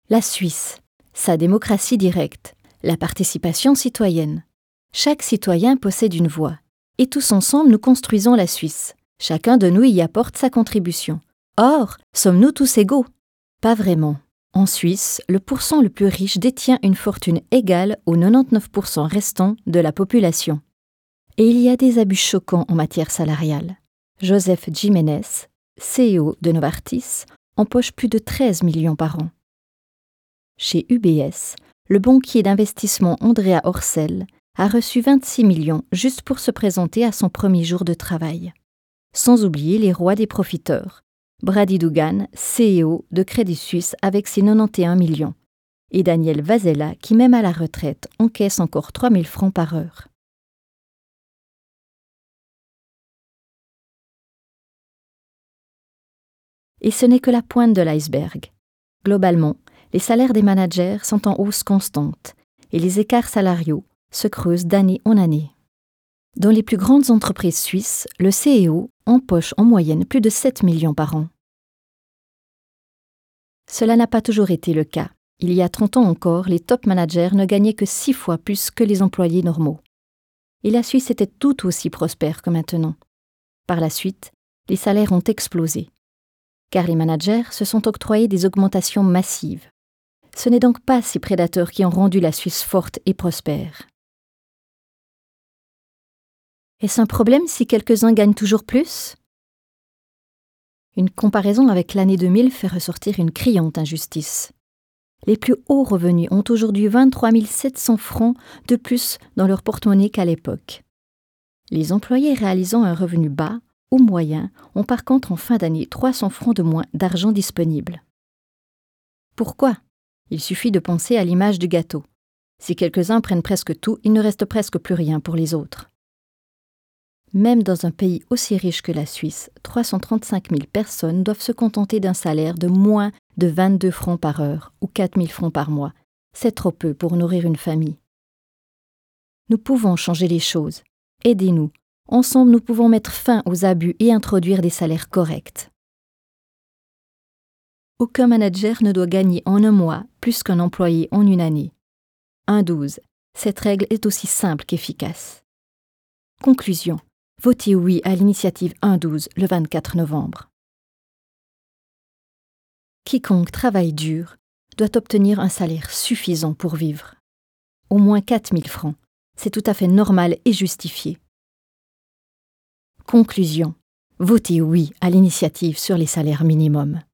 La Suisse, sa démocratie directe, la participation citoyenne. Chaque citoyen possède une voix. Et tous ensemble, nous construisons la Suisse. Chacun de nous y apporte sa contribution. Or, sommes-nous tous égaux? Pas vraiment. En Suisse, le pourcent le plus riche détient une fortune égale aux 99% restants de la population. Et il y a des abus choquants en matière salariale. Joseph Jiménez, CEO de Novartis, empoche plus de 13 millions par an. Chez UBS, le banquier d'investissement Andrea Orcel a reçu 26 millions juste pour se présenter à son premier jour de travail. Sans oublier les rois des profiteurs. Brady Dougan, CEO de Crédit Suisse avec ses 91 millions. Et Daniel Vasella qui, même à la retraite, encaisse encore 3 000 francs par heure. Et ce n'est que la pointe de l'iceberg. Globalement, les salaires des managers sont en hausse constante et les écarts salariaux se creusent d'année en année. Dans les plus grandes entreprises suisses, le CEO empoche en moyenne plus de 7 millions par an. Cela n'a pas toujours été le cas. Il y a 30 ans encore, les top managers ne gagnaient que 6 fois plus que les employés normaux. Et la Suisse était tout aussi prospère que maintenant. Par la suite, les salaires ont explosé, car les managers se sont octroyés des augmentations massives. Ce n'est donc pas ces prédateurs qui ont rendu la Suisse forte et prospère. Est-ce un problème si quelques-uns gagnent toujours plus? Une comparaison avec l'année 2000 fait ressortir une criante injustice. Les plus hauts revenus ont aujourd'hui 23 700 francs de plus dans leur porte-monnaie qu'à l'époque. Les employés réalisant un revenu bas ou moyen ont par contre en fin d'année 300 francs de moins d'argent disponible. Pourquoi? Il suffit de penser à l'image du gâteau. Si quelques-uns prennent presque tout, il ne reste presque plus rien pour les autres. Même dans un pays aussi riche que la Suisse, 335 000 personnes doivent se contenter d'un salaire de moins de 22 francs par heure ou 4 000 francs par mois. C'est trop peu pour nourrir une famille. Nous pouvons changer les choses. Aidez-nous. Ensemble, nous pouvons mettre fin aux abus et introduire des salaires corrects. Aucun manager ne doit gagner en un mois plus qu'un employé en une année. 1,12. Cette règle est aussi simple qu'efficace. Conclusion. Votez oui à l'initiative 1,12 le 24 novembre. Quiconque travaille dur doit obtenir un salaire suffisant pour vivre. Au moins 4 000 francs. C'est tout à fait normal et justifié. Conclusion. Votez oui à l'initiative sur les salaires minimums.